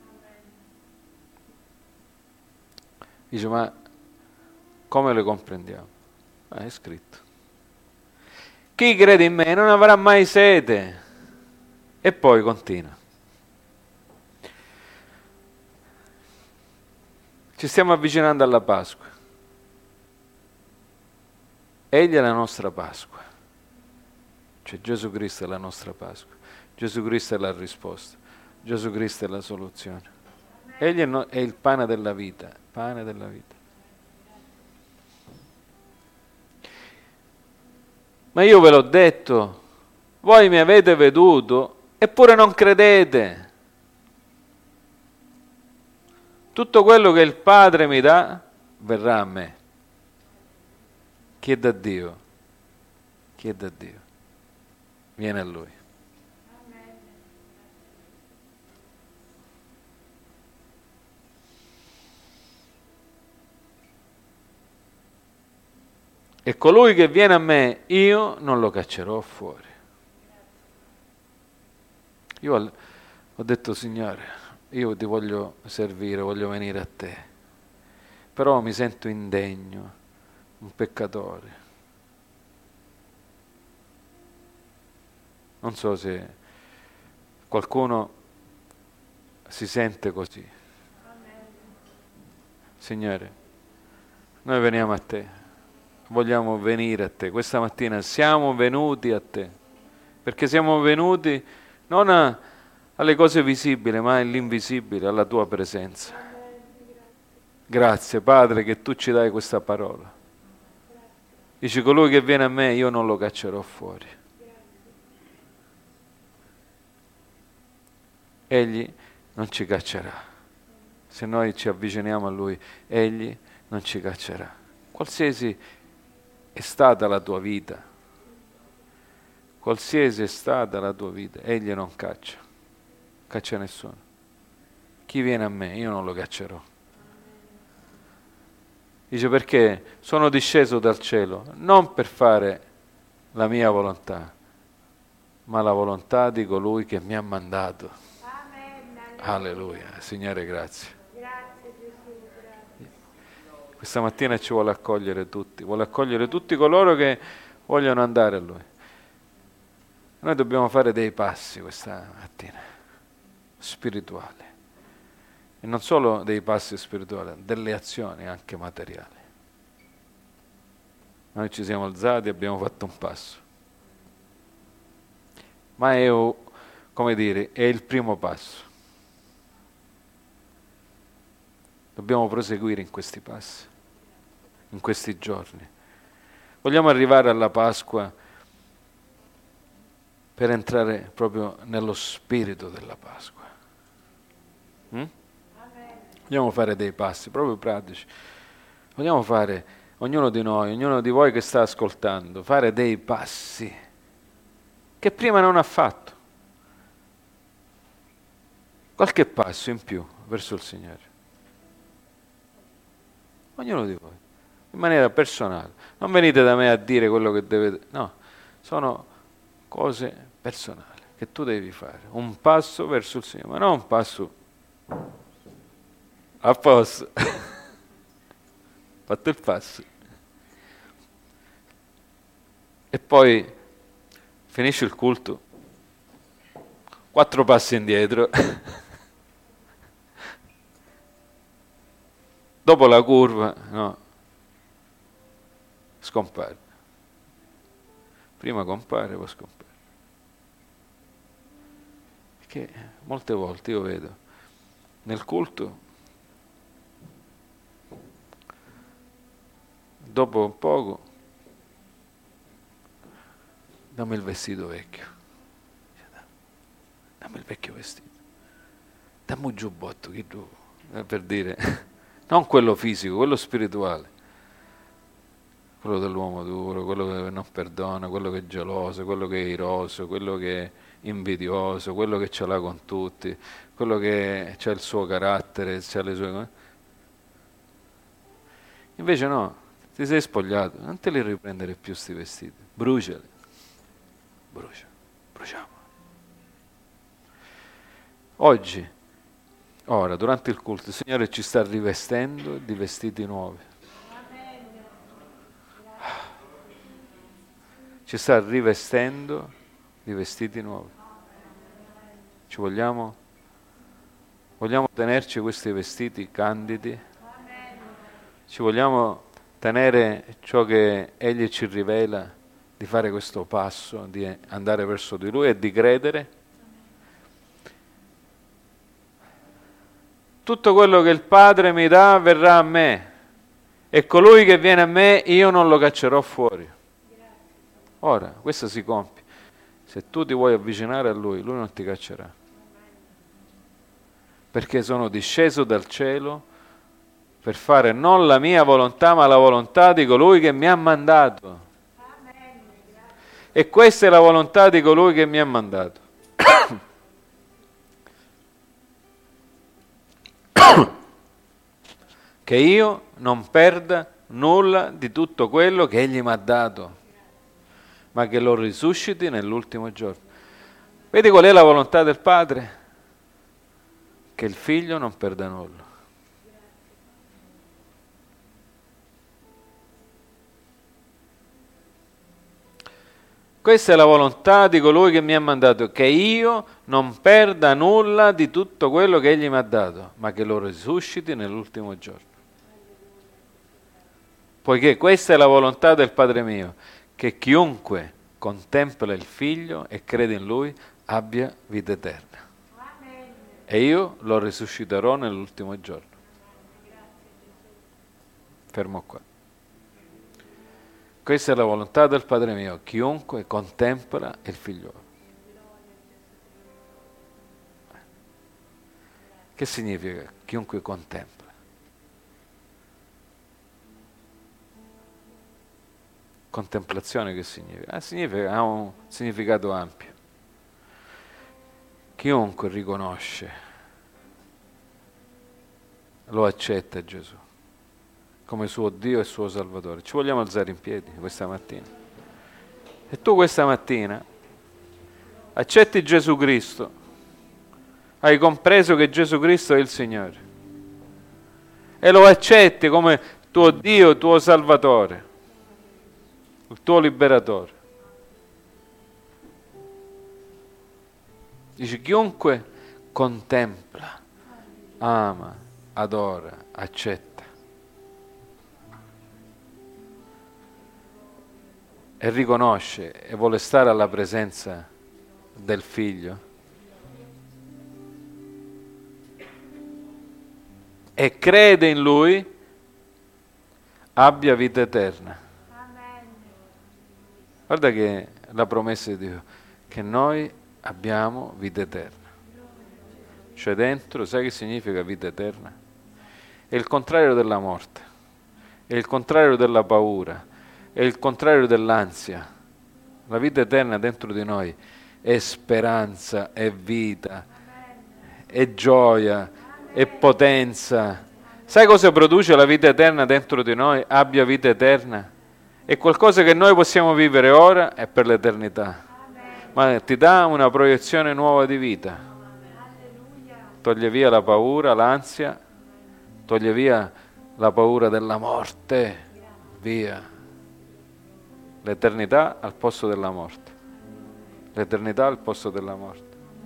Dice, ma come le comprendiamo? È scritto. Chi crede in me non avrà mai sete. E poi continua. Ci stiamo avvicinando alla Pasqua. Egli è la nostra Pasqua. Cioè Gesù Cristo è la nostra Pasqua. Gesù Cristo è la risposta. Gesù Cristo è la soluzione. Egli è il pane della vita. Pane della vita. Ma io ve l'ho detto, voi mi avete veduto, eppure non credete. Tutto quello che il Padre mi dà, verrà a me. Chi è da Dio? Chi è da Dio? Viene a Lui. E colui che viene a me, io non lo caccerò fuori. Io ho detto, Signore, io ti voglio servire, voglio venire a te, però mi sento indegno, un peccatore. Non so se qualcuno si sente così. Signore, noi veniamo a te, vogliamo venire a te. Questa mattina siamo venuti a te, perché siamo venuti non alle cose visibili, ma all'invisibile, alla tua presenza. Grazie, Padre, che tu ci dai questa parola. Dici, colui che viene a me, io non lo caccerò fuori. Egli non ci caccerà. Se noi ci avviciniamo a Lui, Egli non ci caccerà. Qualsiasi è stata la tua vita, qualsiasi è stata la tua vita, Egli non caccia nessuno. Chi viene a me, io non lo caccerò. Dice, perché sono disceso dal cielo non per fare la mia volontà, ma la volontà di colui che mi ha mandato. Alleluia, Signore, grazie. Grazie Gesù, grazie. Questa mattina ci vuole accogliere tutti coloro che vogliono andare a Lui. Noi dobbiamo fare dei passi questa mattina, spirituali. E non solo dei passi spirituali, delle azioni anche materiali. Noi ci siamo alzati e abbiamo fatto un passo. Ma è, come dire, è il primo passo. Dobbiamo proseguire in questi passi, in questi giorni. Vogliamo arrivare alla Pasqua per entrare proprio nello spirito della Pasqua. Vogliamo fare dei passi proprio pratici. Vogliamo fare, ognuno di noi, ognuno di voi che sta ascoltando, fare dei passi che prima non ha fatto. Qualche passo in più verso il Signore. Ognuno di voi, in maniera personale. Non venite da me a dire quello che dovete, no, sono cose personali che tu devi fare. Un passo verso il Signore, ma non un passo a posto. Fatto il passo. E poi finisce il culto, 4 passi indietro. Dopo la curva, no, scompare. Prima compare, poi scompare. Perché molte volte io vedo nel culto, dopo un poco, dammi il vestito vecchio. Dammi il vecchio vestito. Dammi un giubbotto, che tu, per dire, non quello fisico, quello spirituale. Quello dell'uomo duro, quello che non perdona, quello che è geloso, quello che è iroso, quello che è invidioso, quello che ce l'ha con tutti, quello che ha il suo carattere, c'ha le sue... Invece no, ti sei spogliato, non te li riprendere più sti vestiti, bruciali, bruciamo. Oggi, ora, durante il culto, il Signore ci sta rivestendo di vestiti nuovi. Ci sta rivestendo di vestiti nuovi. Ci vogliamo tenerci questi vestiti candidi? Ci vogliamo tenere ciò che Egli ci rivela, di fare questo passo, di andare verso di Lui e di credere? Tutto quello che il Padre mi dà verrà a me, e colui che viene a me io non lo caccerò fuori. Ora, questo si compie. Se tu ti vuoi avvicinare a Lui, Lui non ti caccerà. Perché sono disceso dal cielo per fare non la mia volontà, ma la volontà di colui che mi ha mandato. E questa è la volontà di colui che mi ha mandato. Che io non perda nulla di tutto quello che Egli mi ha dato, ma che lo risusciti nell'ultimo giorno. Vedi qual è la volontà del Padre? Che il Figlio non perda nulla. Questa è la volontà di colui che mi ha mandato, che io non perda nulla di tutto quello che Egli mi ha dato, ma che lo risusciti nell'ultimo giorno. Poiché questa è la volontà del Padre mio, che chiunque contempla il Figlio e crede in Lui abbia vita eterna. Amen. E io lo risusciterò nell'ultimo giorno. Fermo qua. Questa è la volontà del Padre mio, chiunque contempla il Figliolo. Che significa chiunque contempla? Contemplazione che significa? Significa, ha un significato ampio. Chiunque riconosce, lo accetta Gesù come suo Dio e suo Salvatore. Ci vogliamo alzare in piedi questa mattina? E tu questa mattina accetti Gesù Cristo, hai compreso che Gesù Cristo è il Signore e lo accetti come tuo Dio, tuo Salvatore, il tuo liberatore. Dice chiunque contempla, ama, adora, accetta e riconosce e vuole stare alla presenza del Figlio e crede in Lui, abbia vita eterna. Guarda che la promessa di Dio, che noi abbiamo vita eterna. Cioè dentro, sai che significa vita eterna? È il contrario della morte, è il contrario della paura, è il contrario dell'ansia. La vita eterna dentro di noi è speranza, è vita, è gioia, è potenza. Sai cosa produce la vita eterna dentro di noi? Abbia vita eterna. È qualcosa che noi possiamo vivere ora e per l'eternità. Ma ti dà una proiezione nuova di vita. Toglie via la paura, l'ansia, toglie via la paura della morte, via. L'eternità al posto della morte. L'eternità al posto della morte.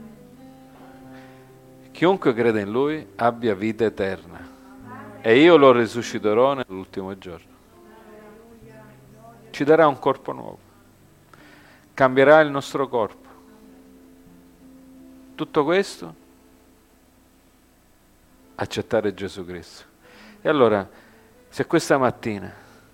Chiunque crede in Lui abbia vita eterna e io lo risusciterò nell'ultimo giorno. Ci darà un corpo nuovo, cambierà il nostro corpo. Tutto questo accettare Gesù Cristo. E allora, se questa mattina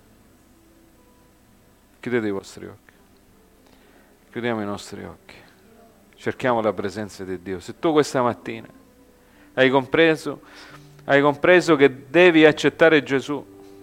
chiudete i vostri occhi, chiudiamo i nostri occhi, cerchiamo la presenza di Dio. Se tu questa mattina hai compreso che devi accettare Gesù,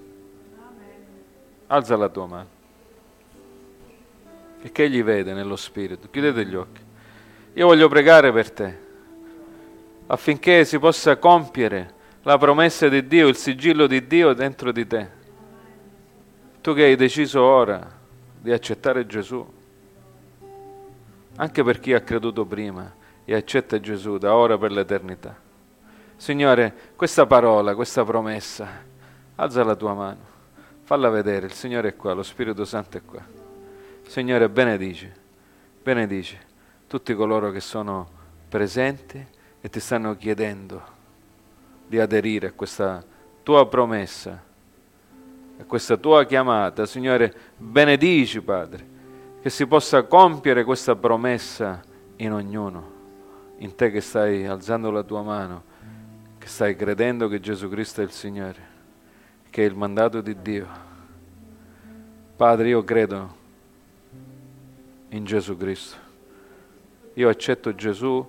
alza la tua mano e che Egli vede nello Spirito. Chiudete gli occhi. Io voglio pregare per te affinché si possa compiere la promessa di Dio, il sigillo di Dio dentro di te. Tu che hai deciso ora di accettare Gesù, anche per chi ha creduto prima e accetta Gesù da ora per l'eternità. Signore, questa parola, questa promessa, alza la tua mano, falla vedere, il Signore è qua, lo Spirito Santo è qua. Signore, benedici tutti coloro che sono presenti e ti stanno chiedendo di aderire a questa tua promessa, a questa tua chiamata. Signore, benedici, Padre, che si possa compiere questa promessa in ognuno, in te che stai alzando la tua mano, che stai credendo che Gesù Cristo è il Signore, che è il mandato di Dio. Padre, io credo in Gesù Cristo. Io accetto Gesù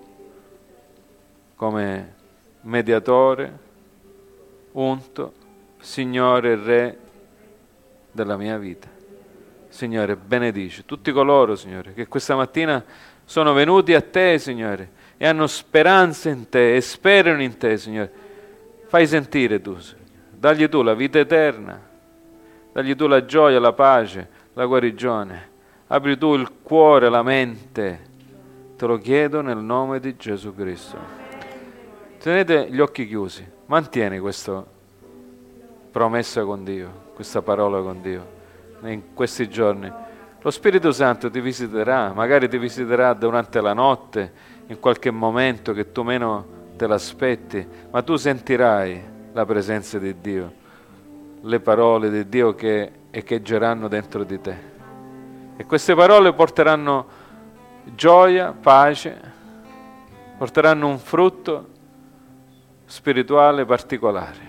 come mediatore, unto, Signore e Re della mia vita. Signore, benedici tutti coloro, Signore, che questa mattina sono venuti a te, Signore, e hanno speranza in te e sperano in te, Signore. Fai sentire tu, Signore. Dagli tu la vita eterna, dagli tu la gioia, la pace, la guarigione. Apri tu il cuore, la mente. Te lo chiedo nel nome di Gesù Cristo. Tenete gli occhi chiusi. Mantieni questa promessa con Dio, questa parola con Dio in questi giorni. Lo Spirito Santo ti visiterà, magari ti visiterà durante la notte, in qualche momento che tu meno te l'aspetti, ma tu sentirai la presenza di Dio, le parole di Dio che echeggeranno dentro di te. E queste parole porteranno gioia, pace, porteranno un frutto spirituale particolare.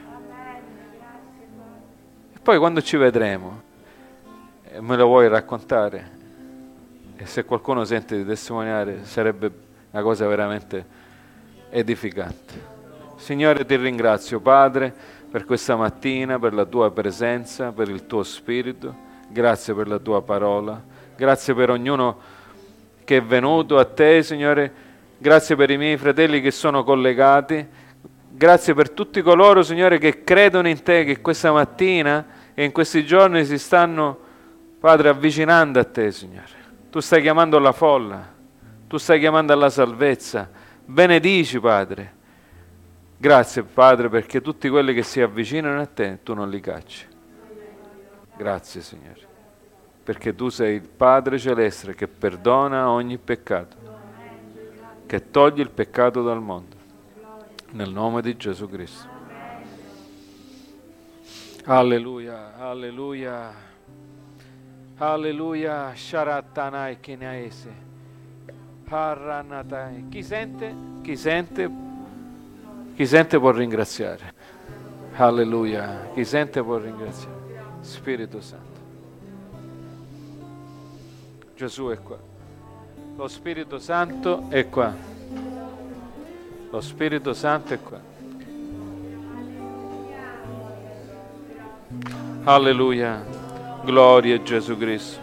E poi quando ci vedremo, me lo vuoi raccontare? E se qualcuno sente di testimoniare, sarebbe una cosa veramente edificante. Signore, ti ringrazio, Padre, per questa mattina, per la tua presenza, per il tuo Spirito. Grazie per la tua parola. Grazie per ognuno che è venuto a te, Signore. Grazie per i miei fratelli che sono collegati. Grazie per tutti coloro, Signore, che credono in te, che questa mattina e in questi giorni si stanno, Padre, avvicinando a te, Signore. Tu stai chiamando la folla, tu stai chiamando alla salvezza. Benedici, Padre. Grazie, Padre, perché tutti quelli che si avvicinano a te, tu non li cacci. Grazie, Signore, perché tu sei il Padre Celeste che perdona ogni peccato, che toglie il peccato dal mondo. Nel nome di Gesù Cristo. Alleluia, alleluia, alleluia. Sharatanai kinaese. Paranatai. Chi sente? Chi sente? Chi sente può ringraziare. Alleluia. Chi sente può ringraziare. Spirito Santo. Gesù è qua. Lo Spirito Santo è qua. Lo Spirito Santo è qua. Alleluia. Gloria a Gesù Cristo.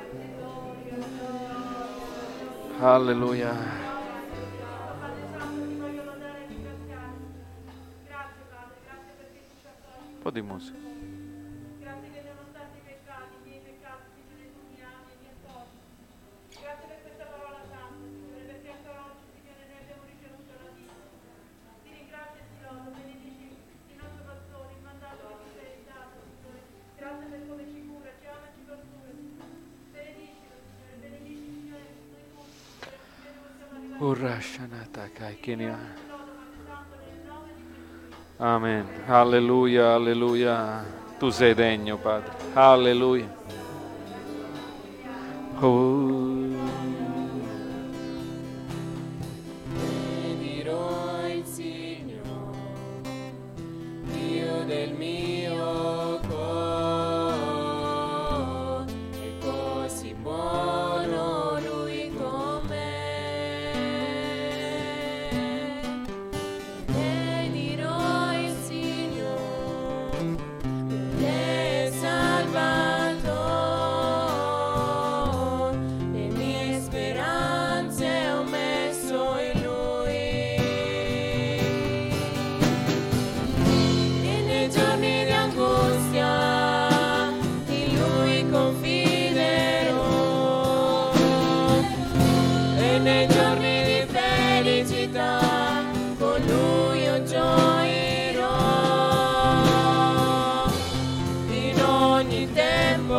Alleluia. Un po' di musica. Grazie che nonostante i peccati, i miei peccati, Signore, tu mi ami e mi accorgi. Grazie per questa parola santa, Signore, perché ancora oggi, Signore, noi abbiamo ricevuto la vita. Ti ringrazio e ti lodo, benedici il nostro pastore, il mandato che ci sei dato, Signore. Grazie per come ci cura, ci ama e ci cura. Benedicilo, Signore, benedici, Signore, noi tutti, Signore, finché noi possiamo arrivare. Urashanata kai kinia. Ti lodo, Padre Santo, nel nome di Gesù. Amen. Alleluia, alleluia. Tu sei degno, Padre. Alleluia. Oh. Benedirò il Signore, Dio del mio cuore, è così buono Lui con me. Benedirò il Signore, mio Salvatore, le mie speranze ho messo in Lui. E nei giorni di angustia in Lui confiderò, e nei giorni di felicità con Lui io gioirò. In ogni tempo,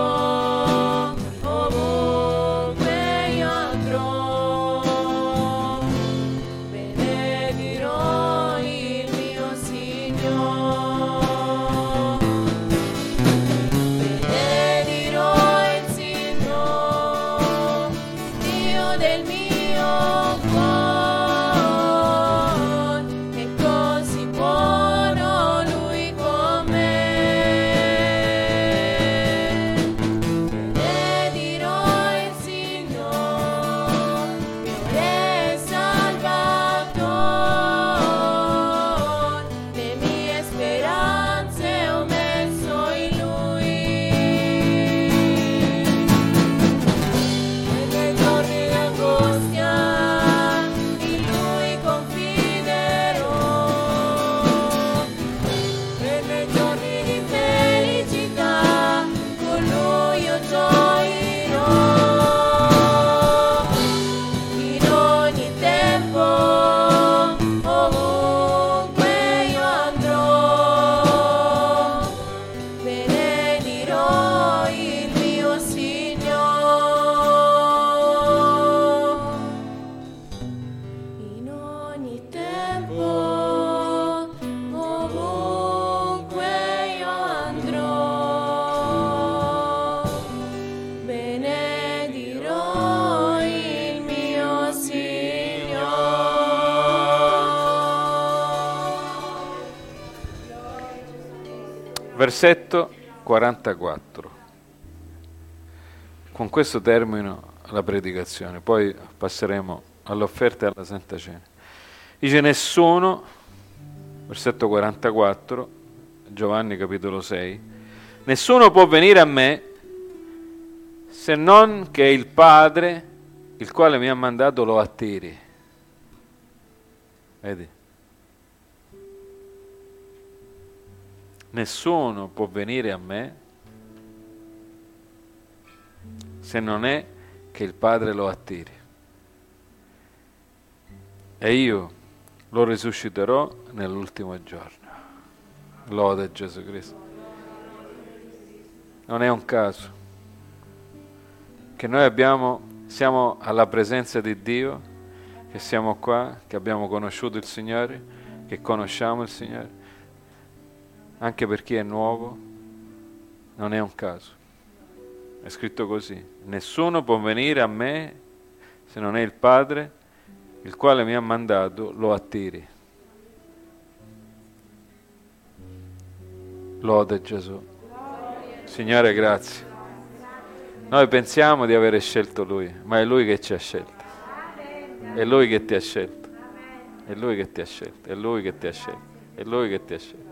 ovunque io andrò, benedirò il mio Signore. Benedirò il Signore, Dio del mio cuore, è così buono Lui con me. Benedirò il Signore, mio Re Salvatore, le mie speranze ho messo in Lui. E nei giorni di angustia in Lui confiderò, e nei giorni di felicità con Lui io gioirò. In ogni tempo, ovunque io andrò, benedirò il mio Signore. In ogni tempo, ovunque io andrò, benedirò il mio Signore. Versetto 44. Con questo termino la predicazione, poi passeremo all'offerta e alla Santa Cena. Dice nessuno, versetto 44, Giovanni capitolo 6, nessuno può venire a me se non che il Padre, il quale mi ha mandato, lo attiri. Vedi? Nessuno può venire a me se non è che il Padre lo attiri. E io lo risusciterò nell'ultimo giorno. Lode a Gesù Cristo. Non è un caso che noi siamo alla presenza di Dio, che siamo qua, che abbiamo conosciuto il Signore, che conosciamo il Signore. Anche per chi è nuovo, non è un caso. È scritto così: nessuno può venire a me se non è il Padre, il quale mi ha mandato, lo attiri. Lode Gesù. Signore, grazie. Noi pensiamo di avere scelto Lui, ma è Lui che ci ha scelto. È Lui che ti ha scelto. È Lui che ti ha scelto. È Lui che ti ha scelto. È Lui che ti ha scelto.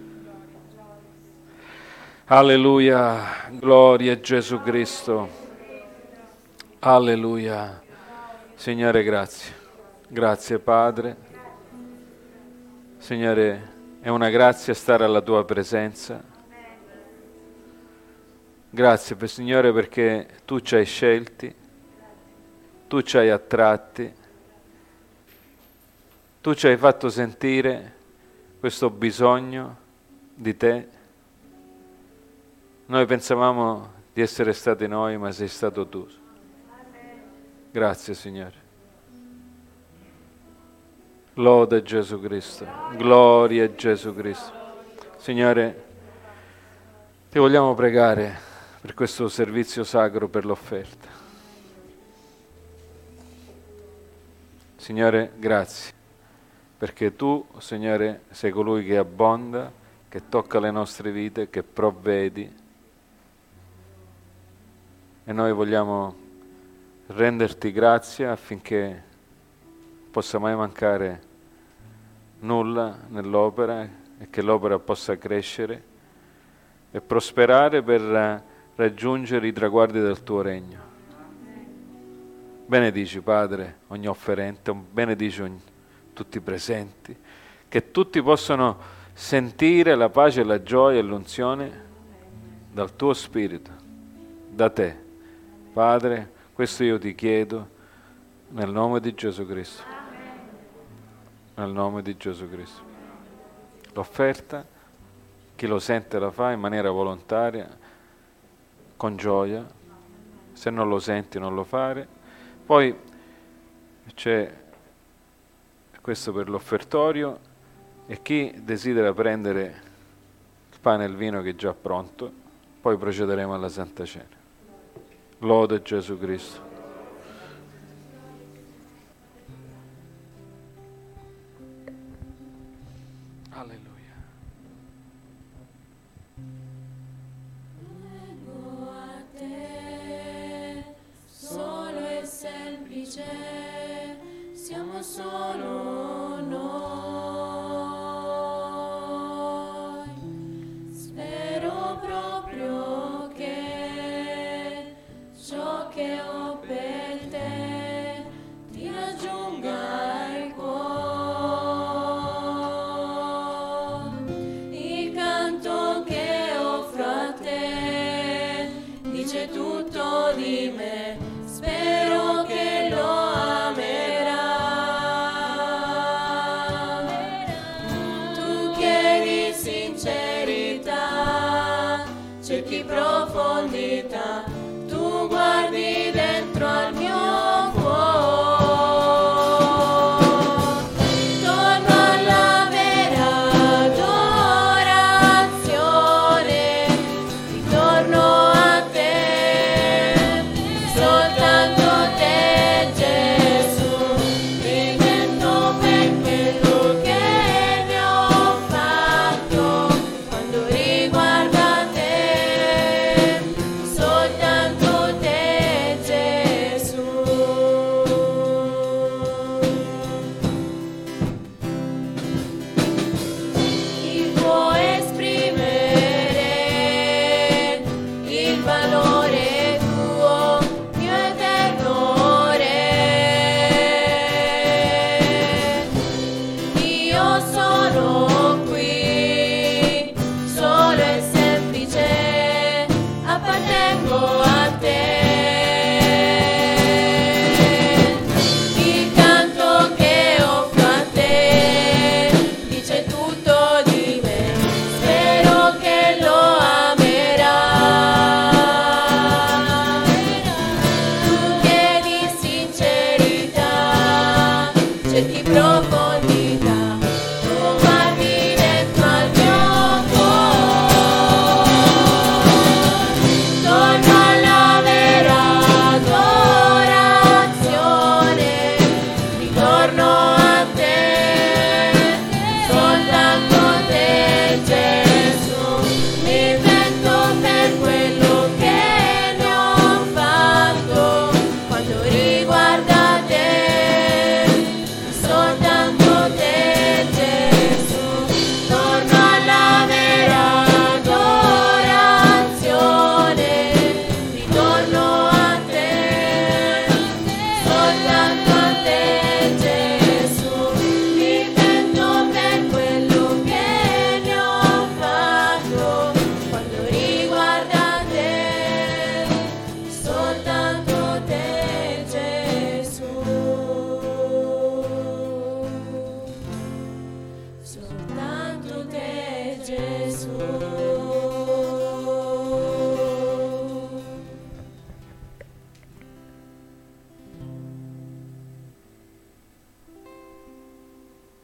Alleluia, gloria a Gesù Cristo. Alleluia. Signore, grazie. Grazie Padre. Signore, è una grazia stare alla Tua presenza. Grazie Signore perché Tu ci hai scelti, Tu ci hai attratti, Tu ci hai fatto sentire questo bisogno di Te. Noi pensavamo di essere stati noi, ma sei stato Tu. Grazie Signore. Lode Gesù Cristo, gloria a Gesù Cristo. Signore, Ti vogliamo pregare per questo servizio sacro, per l'offerta. Signore, grazie, perché Tu, Signore, sei colui che abbonda, che tocca le nostre vite, che provvedi. E noi vogliamo renderti grazie affinché possa mai mancare nulla nell'opera e che l'opera possa crescere e prosperare per raggiungere i traguardi del Tuo regno. Benedici, Padre, ogni offerente, benedici tutti i presenti, che tutti possano sentire la pace, la gioia e l'unzione dal Tuo Spirito, da Te. Padre, questo io Ti chiedo nel nome di Gesù Cristo. Nel nome di Gesù Cristo. L'offerta, chi lo sente la fa in maniera volontaria, con gioia. Se non lo senti non lo fare. Poi c'è questo per l'offertorio e chi desidera prendere il pane e il vino che è già pronto, poi procederemo alla Santa Cena. Lode Gesù Cristo. Alleluia. Vengo a Te, solo e semplice, siamo solo noi. Spero proprio che ciò che ho per Te ti raggiunga il cuore. Il canto che offro a Te dice tutto di me, spero che lo amerà. Tu chiedi sincerità, cerchi profondità, tu guardi dentro al mio cuore. Torno alla vera adorazione, ritorno a Te, soltanto Te Gesù, vivendo per quello che mi ho fatto, quando riguarda Te, soltanto Te Gesù. Chi può esprimere il valore Tuo, mio eterno Re? Io sono qui, solo e semplice, appartengo a Te. Il canto che offro a Te dice tutto di me, spero che lo amerà. Tu chiedi sincerità, cerchi profondità, tu guardi dentro al mio cuore. Torno alla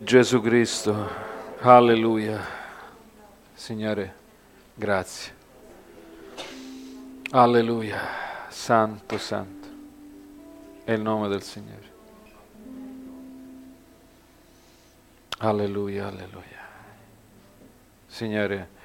Gesù Cristo, alleluia. Signore, grazie. Alleluia, santo, santo, è il nome del Signore. Alleluia, alleluia. Signore,